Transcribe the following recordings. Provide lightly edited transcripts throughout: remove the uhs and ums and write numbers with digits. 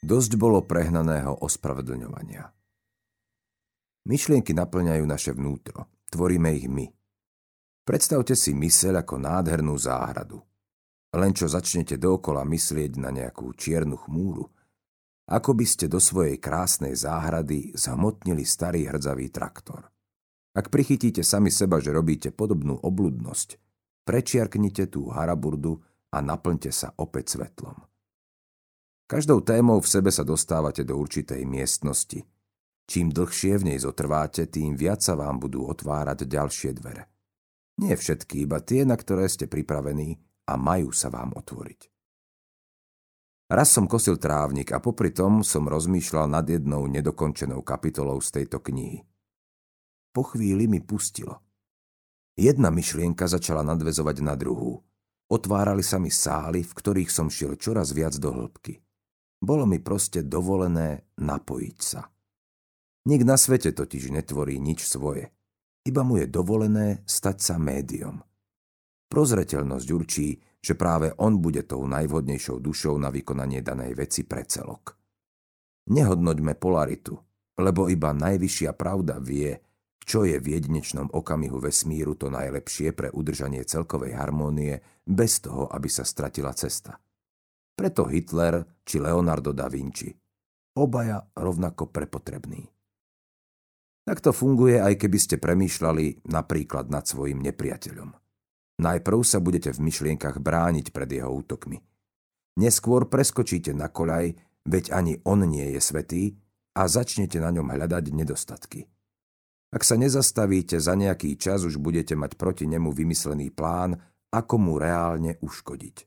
Dosť bolo prehnaného ospravedlňovania. Myšlienky naplňajú naše vnútro, tvoríme ich my. Predstavte si myseľ ako nádhernú záhradu. Len čo začnete dookola myslieť na nejakú čiernu chmúru, ako by ste do svojej krásnej záhrady zhmotnili starý hrdzavý traktor. Ak prichytíte sami seba, že robíte podobnú obludnosť, prečiarknite tú haraburdu a naplňte sa opäť svetlom. Každou témou v sebe sa dostávate do určitej miestnosti. Čím dlhšie v nej zotrváte, tým viac sa vám budú otvárať ďalšie dvere. Nie všetky, iba tie, na ktoré ste pripravení a majú sa vám otvoriť. Raz som kosil trávnik a popri tom som rozmýšľal nad jednou nedokončenou kapitolou z tejto knihy. Po chvíli mi pustilo. Jedna myšlienka začala nadväzovať na druhú. Otvárali sa mi sály, v ktorých som šiel čoraz viac do hĺbky. Bolo mi proste dovolené napojiť sa. Nik na svete totiž netvorí nič svoje. Iba mu je dovolené stať sa médium. Prozreteľnosť určí, že práve on bude tou najvhodnejšou dušou na vykonanie danej veci pre celok. Nehodnoťme polaritu, lebo iba najvyššia pravda vie, čo je v jedinečnom okamihu vesmíru to najlepšie pre udržanie celkovej harmónie bez toho, aby sa stratila cesta. Preto Hitler či Leonardo da Vinci. Obaja rovnako prepotrební. Tak to funguje, aj keby ste premýšľali napríklad nad svojim nepriateľom. Najprv sa budete v myšlienkach brániť pred jeho útokmi. Neskôr preskočíte na koľaj, veď ani on nie je svätý, a začnete na ňom hľadať nedostatky. Ak sa nezastavíte, za nejaký čas už budete mať proti nemu vymyslený plán, ako mu reálne uškodiť.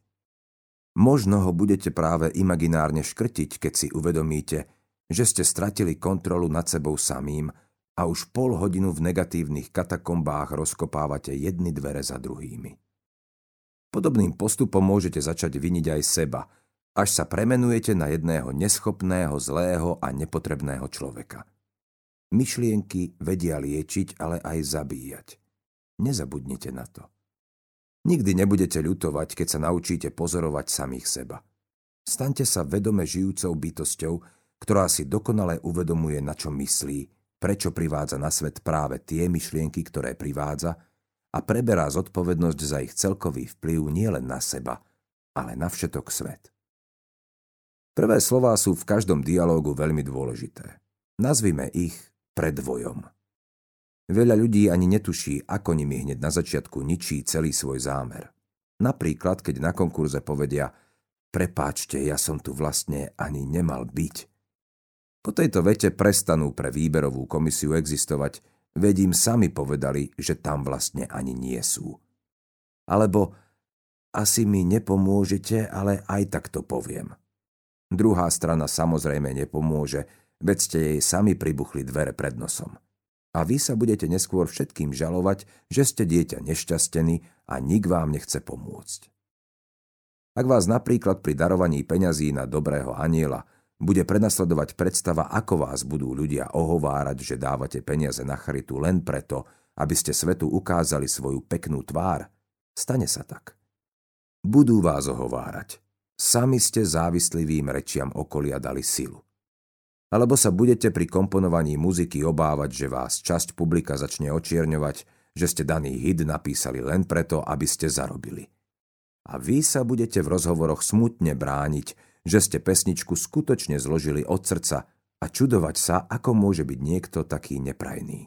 Možno ho budete práve imaginárne škrtiť, keď si uvedomíte, že ste stratili kontrolu nad sebou samým a už pol hodinu v negatívnych katakombách rozkopávate jedny dvere za druhými. Podobným postupom môžete začať viniť aj seba, až sa premenujete na jedného neschopného, zlého a nepotrebného človeka. Myšlienky vedia liečiť, ale aj zabíjať. Nezabudnite na to. Nikdy nebudete ľutovať, keď sa naučíte pozorovať samých seba. Staňte sa vedome žijúcou bytosťou, ktorá si dokonale uvedomuje, na čo myslí, prečo privádza na svet práve tie myšlienky, ktoré privádza, a preberá zodpovednosť za ich celkový vplyv nielen na seba, ale na všetok svet. Prvé slová sú v každom dialógu veľmi dôležité. Nazvime ich predvojom. Veľa ľudí ani netuší, ako nimi hneď na začiatku ničí celý svoj zámer. Napríklad, keď na konkurze povedia: prepáčte, ja som tu vlastne ani nemal byť. Po tejto vete prestanú pre výberovú komisiu existovať, veď im sami povedali, že tam vlastne ani nie sú. Alebo: asi mi nepomôžete, ale aj tak to poviem. Druhá strana samozrejme nepomôže, veď ste jej sami pribuchli dvere pred nosom. A vy sa budete neskôr všetkým žalovať, že ste dieťa nešťastený a nik vám nechce pomôcť. Ak vás napríklad pri darovaní peňazí na dobrého anjela bude prenasledovať predstava, ako vás budú ľudia ohovárať, že dávate peniaze na charitu len preto, aby ste svetu ukázali svoju peknú tvár, stane sa tak. Budú vás ohovárať. Sami ste závislivým rečiam okolia dali silu. Alebo sa budete pri komponovaní muziky obávať, že vás časť publika začne očierňovať, že ste daný hit napísali len preto, aby ste zarobili. A vy sa budete v rozhovoroch smutne brániť, že ste pesničku skutočne zložili od srdca a čudovať sa, ako môže byť niekto taký neprajný.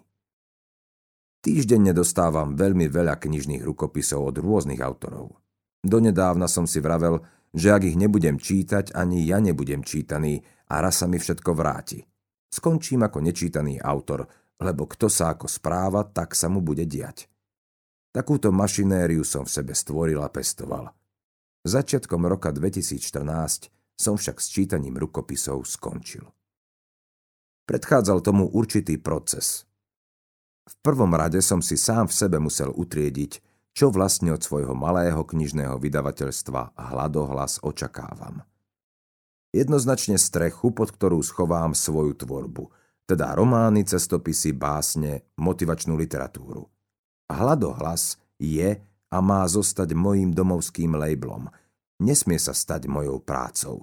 Týždenne dostávam veľmi veľa knižných rukopisov od rôznych autorov. Donedávna som si vravel, že ak ich nebudem čítať, ani ja nebudem čítaný a raz sa mi všetko vráti. Skončím ako nečítaný autor, lebo kto sa ako správa, tak sa mu bude diať. Takúto mašinériu som v sebe stvoril a pestoval. Začiatkom roka 2014 som však s čítaním rukopisov skončil. Predchádzal tomu určitý proces. V prvom rade som si sám v sebe musel utriediť, čo vlastne od svojho malého knižného vydavateľstva Hladohlas očakávam. Jednoznačne strechu, pod ktorú schovám svoju tvorbu, teda romány, cestopisy, básne, motivačnú literatúru. Hladohlas je a má zostať mojím domovským labelom. Nesmie sa stať mojou prácou.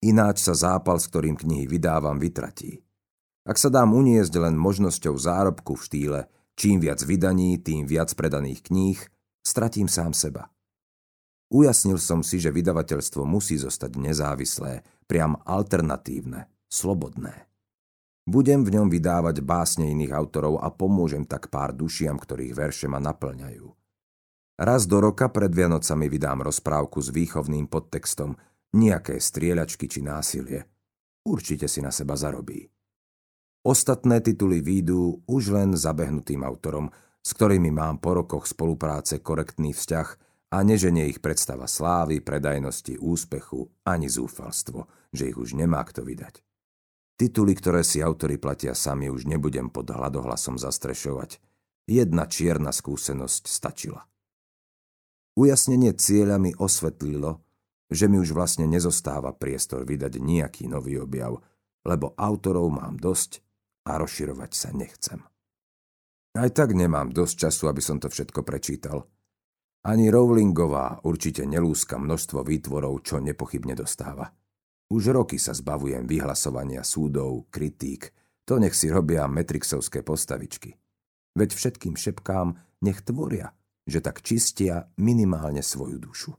Ináč sa zápal, s ktorým knihy vydávam, vytratí. Ak sa dám uniesť len možnosťou zárobku v štýle čím viac vydaní, tým viac predaných kníh, stratím sám seba. Ujasnil som si, že vydavateľstvo musí zostať nezávislé, priam alternatívne, slobodné. Budem v ňom vydávať básne iných autorov a pomôžem tak pár dušiam, ktorých verše ma naplňajú. Raz do roka pred Vianocami vydám rozprávku s výchovným podtextom, nejaké strieľačky či násilie. Určite si na seba zarobí. Ostatné tituly výjdu už len zabehnutým autorom, s ktorými mám po rokoch spolupráce korektný vzťah a neženie ich predstava slávy, predajnosti, úspechu ani zúfalstvo, že ich už nemá kto vydať. Tituly, ktoré si autori platia sami, už nebudem pod hladohlasom zastrešovať. Jedna čierna skúsenosť stačila. Ujasnenie cieľa mi osvetlilo, že mi už vlastne nezostáva priestor vydať nejaký nový objav, lebo autorov mám dosť a rozširovať sa nechcem. Aj tak nemám dosť času, aby som to všetko prečítal. Ani Rowlingová určite nelúska množstvo výtvorov, čo nepochybne dostáva. Už roky sa zbavujem vyhlasovania súdov, kritík, to nech si robia matrixovské postavičky. Veď všetkým šepkám nech tvoria, že tak čistia minimálne svoju dušu.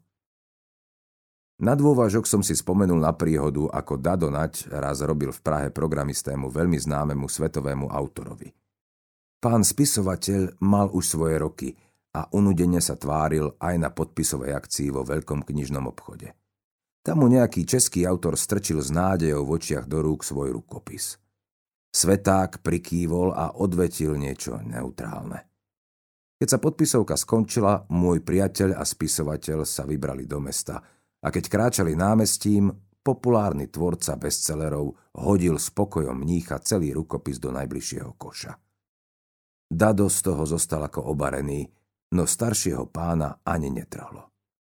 Na dôvážok som si spomenul na príhodu, ako Dado Nať raz robil v Prahe programistému veľmi známemu svetovému autorovi. Pán spisovateľ mal už svoje roky a unudene sa tváril aj na podpisovej akcii vo veľkom knižnom obchode. Tam mu nejaký český autor strčil s nádejou v očiach do rúk svoj rukopis. Sveták prikývol a odvetil niečo neutrálne. Keď sa podpisovka skončila, môj priateľ a spisovateľ sa vybrali do mesta a keď kráčali námestím, populárny tvorca bestsellerov hodil spokojom mnícha celý rukopis do najbližšieho koša. Dado z toho zostal ako obarený, no staršieho pána ani netrhlo.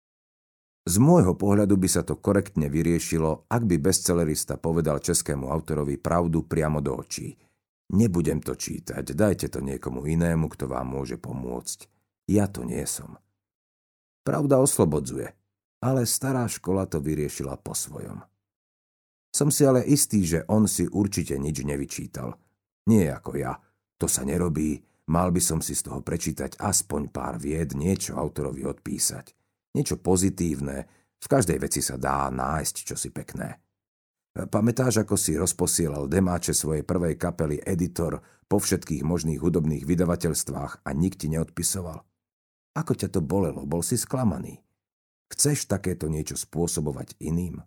Z môjho pohľadu by sa to korektne vyriešilo, ak by bestsellerista povedal českému autorovi pravdu priamo do očí. Nebudem to čítať, dajte to niekomu inému, kto vám môže pomôcť. Ja to nie som. Pravda oslobodzuje, ale stará škola to vyriešila po svojom. Som si ale istý, že on si určite nič nevyčítal. Nie ako ja, to sa nerobí, mal by som si z toho prečítať aspoň pár vied, niečo autorovi odpísať. Niečo pozitívne, v každej veci sa dá nájsť čosi pekné. Pamätáš, ako si rozposielal demáče svojej prvej kapely Editor po všetkých možných hudobných vydavateľstvách a nik ti neodpisoval? Ako ťa to bolelo, bol si sklamaný. Chceš takéto niečo spôsobovať iným?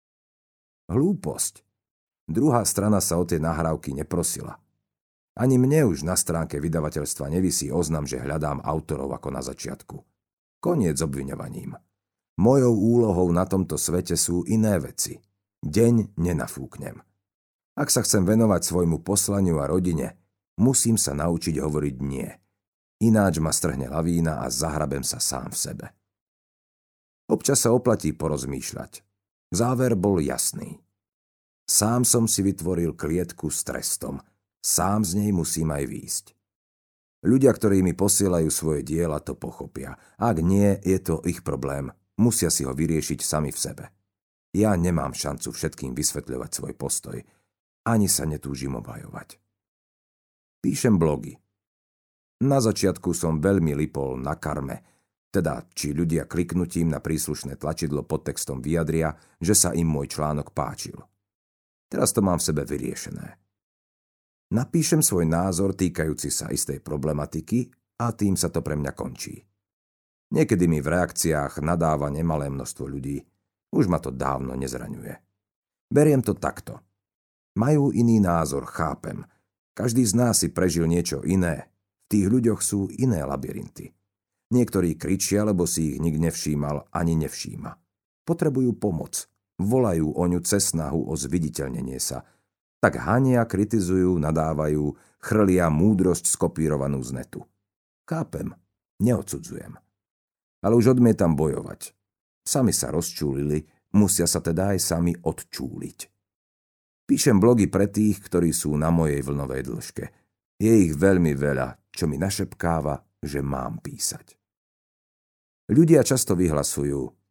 Hlúposť. Druhá strana sa o tie nahrávky neprosila. Ani mne už na stránke vydavateľstva nevisí oznam, že hľadám autorov ako na začiatku. Koniec s obviňovaním. Mojou úlohou na tomto svete sú iné veci. Deň nenafúknem. Ak sa chcem venovať svojmu poslaniu a rodine, musím sa naučiť hovoriť nie. Ináč ma strhne lavína a zahrabem sa sám v sebe. Občas sa oplatí porozmýšľať. Záver bol jasný. Sám som si vytvoril klietku s trestom. Sám z nej musím aj výjsť. Ľudia, ktorí mi posielajú svoje diela, to pochopia. Ak nie, je to ich problém. Musia si ho vyriešiť sami v sebe. Ja nemám šancu všetkým vysvetľovať svoj postoj. Ani sa netúžim obhajovať. Píšem blogy. Na začiatku som veľmi lipol na karme, teda či ľudia kliknutím na príslušné tlačidlo pod textom vyjadria, že sa im môj článok páčil. Teraz to mám v sebe vyriešené. Napíšem svoj názor týkajúci sa istej problematiky a tým sa to pre mňa končí. Niekedy mi v reakciách nadáva nemalé množstvo ľudí. Už ma to dávno nezraňuje. Beriem to takto. Majú iný názor, chápem. Každý z nás si prežil niečo iné. V tých ľuďoch sú iné labyrinty. Niektorí kričia, lebo si ich nik nevšímal ani nevšíma. Potrebujú pomoc. Volajú o ňu cez snahu o zviditeľnenie sa. Tak hania, kritizujú, nadávajú, chrlia múdrosť skopírovanú z netu. Chápem, neodsudzujem. Ale už odmietam bojovať. Sami sa rozčúlili, musia sa teda aj sami odčúliť. Píšem blogy pre tých, ktorí sú na mojej vlnovej dĺžke. Je ich veľmi veľa, čo mi našepkáva, že mám písať. Ľudia často vyhlasujú: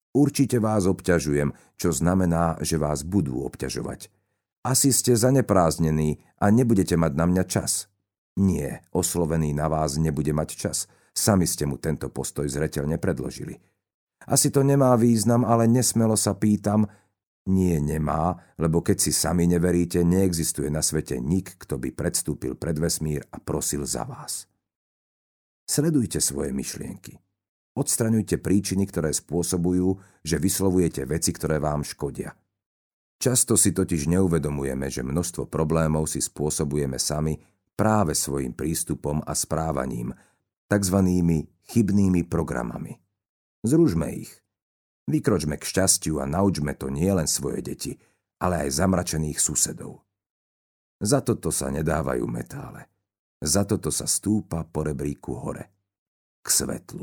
Určite vás obťažujem, čo znamená, že vás budú obťažovať. Asi ste zaneprázdnení a nebudete mať na mňa čas. Nie, oslovený na vás nebude mať čas. Sami ste mu tento postoj zreteľne predložili. Asi to nemá význam, ale nesmelo sa pýtam. Nie, nemá, lebo keď si sami neveríte, neexistuje na svete nik, kto by predstúpil pred vesmír a prosil za vás. Sledujte svoje myšlienky. Odstraňujte príčiny, ktoré spôsobujú, že vyslovujete veci, ktoré vám škodia. Často si totiž neuvedomujeme, že množstvo problémov si spôsobujeme sami práve svojim prístupom a správaním, takzvanými chybnými programami. Zružme ich. Vykročme k šťastiu a naučme to nielen svoje deti, ale aj zamračených susedov. Za toto sa nedávajú metále. Za toto sa stúpa po rebríku hore. K svetlu.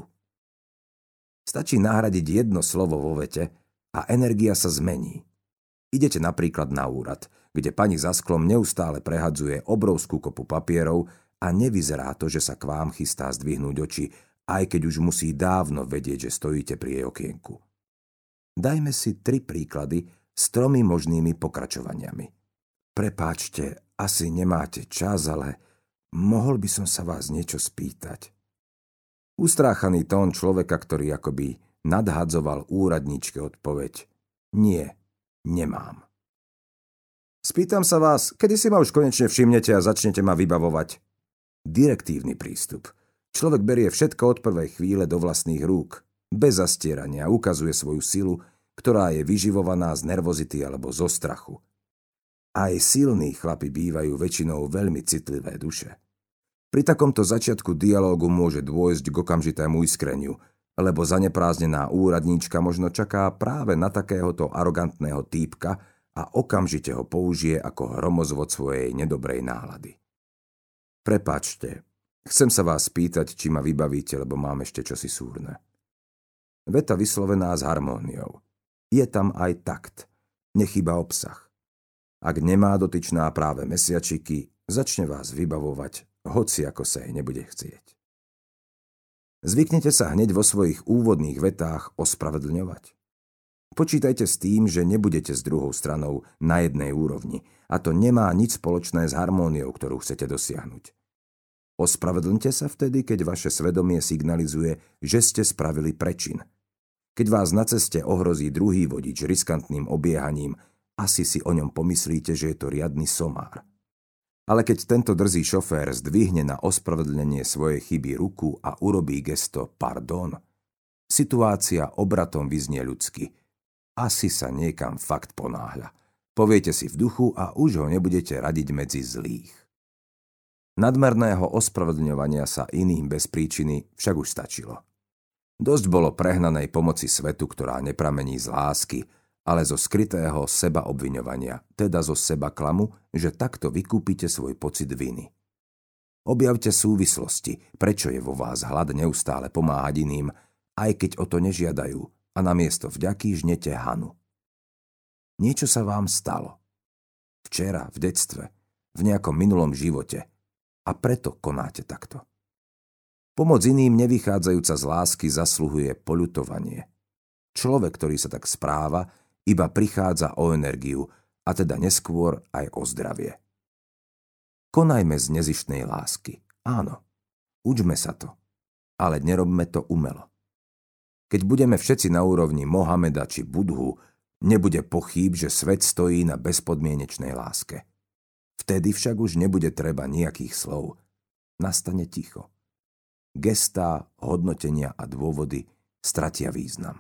Stačí nahradiť jedno slovo vo vete a energia sa zmení. Idete napríklad na úrad, kde pani za sklom neustále prehadzuje obrovskú kopu papierov a nevyzerá to, že sa k vám chystá zdvihnúť oči, aj keď už musí dávno vedieť, že stojíte pri jej okienku. Dajme si 3 príklady s 3 možnými pokračovaniami. Prepáčte, asi nemáte čas, ale mohol by som sa vás niečo spýtať. Ustráchaný tón človeka, ktorý akoby nadhadzoval úradníčke odpoveď. Nie, nemám. Spýtam sa vás, kedy si ma už konečne všimnete a začnete ma vybavovať? Direktívny prístup. Človek berie všetko od prvej chvíle do vlastných rúk. Bez zastierania ukazuje svoju silu, ktorá je vyživovaná z nervozity alebo zo strachu. Aj silní chlapi bývajú väčšinou veľmi citlivé duše. Pri takomto začiatku dialógu môže dôjsť k okamžitému iskreniu, lebo zaneprázdnená úradníčka možno čaká práve na takéhoto arogantného týpka a okamžite ho použije ako hromozvod svojej nedobrej nálady. Prepáčte, chcem sa vás spýtať, či ma vybavíte, lebo mám ešte čosi súrne. Veta vyslovená s harmóniou. Je tam aj takt. Nechýba obsah. Ak nemá dotyčná práve mesiačiky, začne vás vybavovať, hoci ako sa jej nebude chcieť. Zvyknete sa hneď vo svojich úvodných vetách ospravedlňovať. Počítajte s tým, že nebudete s druhou stranou na jednej úrovni a to nemá nič spoločné s harmóniou, ktorú chcete dosiahnuť. Ospravedlňte sa vtedy, keď vaše svedomie signalizuje, že ste spravili prečin. Keď vás na ceste ohrozí druhý vodič riskantným obiehaním, asi si o ňom pomyslíte, že je to riadny somár. Ale keď tento drzý šofér zdvihne na ospravedlnenie svojej chyby ruku a urobí gesto pardon, situácia obratom vyznie ľudsky. Asi sa niekam fakt ponáhľa. Poviete si v duchu a už ho nebudete radiť medzi zlých. Nadmerného ospravedlňovania sa iným bez príčiny však už stačilo. Dosť bolo prehnanej pomoci svetu, ktorá nepramení z lásky, ale zo skrytého sebaobviňovania, teda zo sebaklamu, že takto vykúpite svoj pocit viny. Objavte súvislosti, prečo je vo vás hlad neustále pomáhať iným, aj keď o to nežiadajú, a namiesto vďaky žnete hanu. Niečo sa vám stalo. Včera, v detstve, v nejakom minulom živote, a preto konáte takto. Pomoc iným nevychádzajúca z lásky zasluhuje poľutovanie. Človek, ktorý sa tak správa, iba prichádza o energiu, a teda neskôr aj o zdravie. Konajme z nezištnej lásky. Áno, učme sa to, ale nerobme to umelo. Keď budeme všetci na úrovni Mohameda či Budhu, nebude pochýb, že svet stojí na bezpodmienečnej láske. Vtedy však už nebude treba nejakých slov. Nastane ticho. Gestá, hodnotenia a dôvody stratia význam.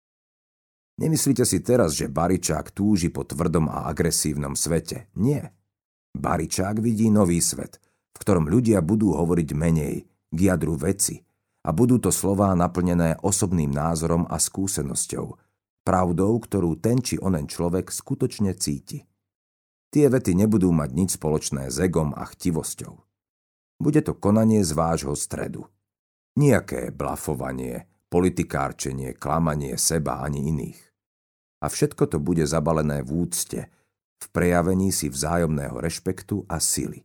Nemyslíte si teraz, že Baričák túži po tvrdom a agresívnom svete. Nie. Baričák vidí nový svet, v ktorom ľudia budú hovoriť menej, k jadru veci, a budú to slová naplnené osobným názorom a skúsenosťou, pravdou, ktorú ten či onen človek skutočne cíti. Tie vety nebudú mať nič spoločné s egom a chtivosťou. Bude to konanie z vášho stredu. Nijaké blafovanie, politikárčenie, klamanie seba ani iných. A všetko to bude zabalené v úcte, v prejavení si vzájomného rešpektu a sily.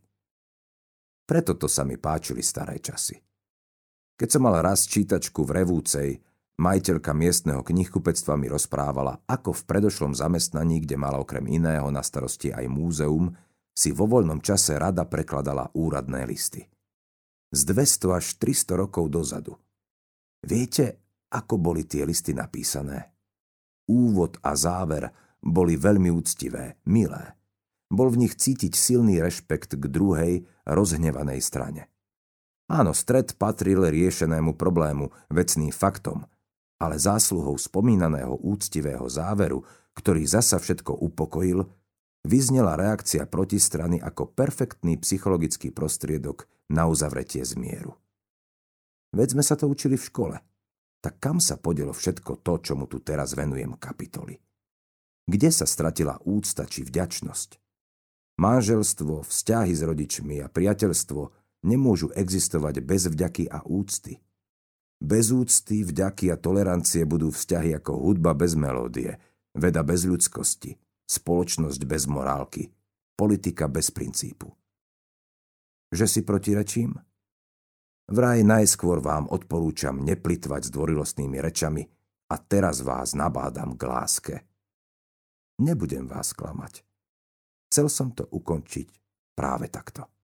Preto to sa mi páčili staré časy. Keď som mal raz čítačku v Revúcej, Majiteľka miestneho knihkupectva mi rozprávala, ako v predošlom zamestnaní, kde mala okrem iného na starosti aj múzeum, si vo voľnom čase rada prekladala úradné listy. Z 200 až 300 rokov dozadu. Viete, ako boli tie listy napísané? Úvod a záver boli veľmi úctivé, milé. Bol v nich cítiť silný rešpekt k druhej, rozhnevanej strane. Áno, stret patril riešenému problému, vecným faktom, ale zásluhou spomínaného úctivého záveru, ktorý zasa všetko upokojil, vyznela reakcia protistrany ako perfektný psychologický prostriedok na uzavretie zmieru. Veď sme sa to učili v škole. Tak kam sa podielo všetko to, čomu tu teraz venujem kapitoly? Kde sa stratila úcta či vďačnosť? Manželstvo, vzťahy s rodičmi a priateľstvo nemôžu existovať bez vďaky a úcty. Bez úcty, vďaky a tolerancie budú vzťahy ako hudba bez melódie, veda bez ľudskosti, spoločnosť bez morálky, politika bez princípu. Že si protirečím? Vraj najskôr vám odporúčam neplytvať zdvorilostnými rečami a teraz vás nabádam k láske. Nebudem vás klamať. Chcel som to ukončiť práve takto.